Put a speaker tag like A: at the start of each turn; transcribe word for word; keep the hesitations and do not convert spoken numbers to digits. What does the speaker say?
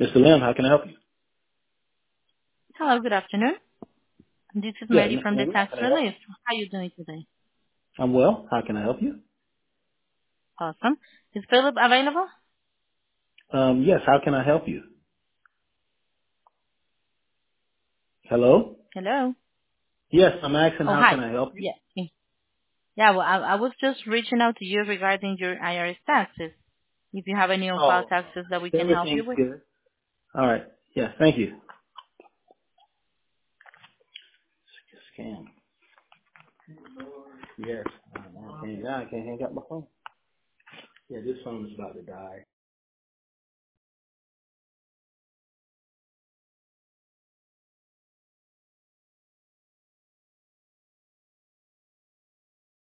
A: Mister Lim, how can I help you?
B: Hello, good afternoon. This is
A: Yeah,
B: Mary
A: Mister
B: from the
A: Lim, how
B: tax
A: can I help
B: relief.
A: you?
B: How are you doing today?
A: I'm well. How can I help you?
B: Awesome. Is Philip available?
A: Um, yes, how can I help you? Hello?
B: Hello?
A: Yes, I'm asking
B: Oh,
A: how can
B: hi.
A: I help you?
B: Yeah. Yeah, well, I, I was just reaching out to you regarding your I R S taxes. If you have any on-file
A: Oh,
B: taxes that we can help you
A: everything's
B: with.
A: good. All right. Yes, thank you. Scam. Yes. I can't, I can't hang up my phone. Yeah, this phone is about to die.